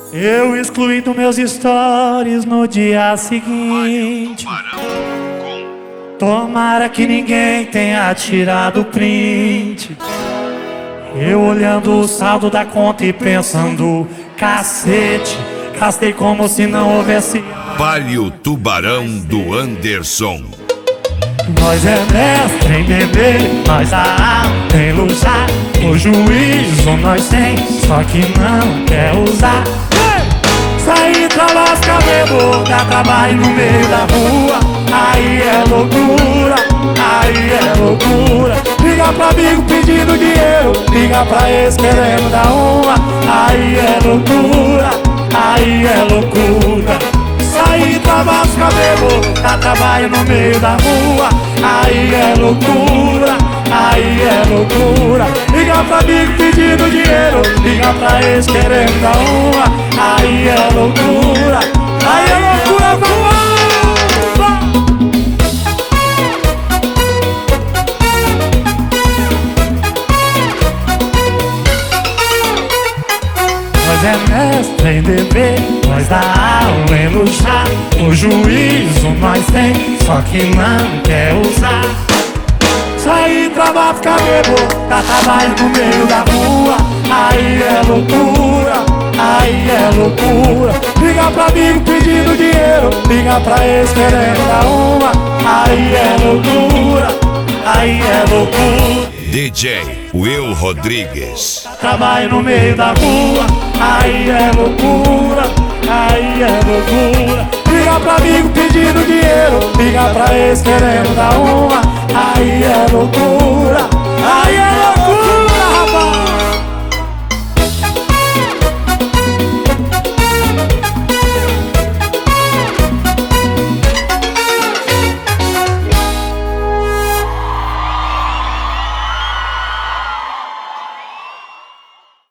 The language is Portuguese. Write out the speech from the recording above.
Eu excluindo meus stories no dia seguinte. Tomara que ninguém tenha tirado o print. Eu olhando o saldo da conta e pensando, cacete, gastei como se não houvesse. Palio Tubarão do Anderson. Nós é mestre em beber, nós dá aula em luxar. O juízo nós tem, só que não quer usar. Sair pra lascar bebo, dá trabalho no meio da rua. Aí é loucura, aí é loucura. Liga pra amigo pedindo dinheiro, liga pra ex querendo dar uma. Aí é loucura, aí é loucura. Sair pra lascar bebo, dá trabalho no meio da rua. Aí é loucura, aí é loucura. Liga pra amigo pedindo dinheiro, liga pra ex querendo dar uma. Aí é loucura, aí é loucura, vamos! Nós é mestre em beber, nós dá aula em luxar. O juízo nós tem, só que não quer usar. Sair pra bar ficar bebo, dá trabalho no meio da rua. Aí é loucura, aí é loucura. Liga pra amigo pedindo dinheiro, liga pra ex querendo dar uma. Aí é loucura, aí é loucura. DJ Will Rodrigues. Trabalho no meio da rua, aí é loucura, aí é loucura. Liga pra amigo pedindo dinheiro, liga pra ex querendo dar uma. Aí é loucura, aí é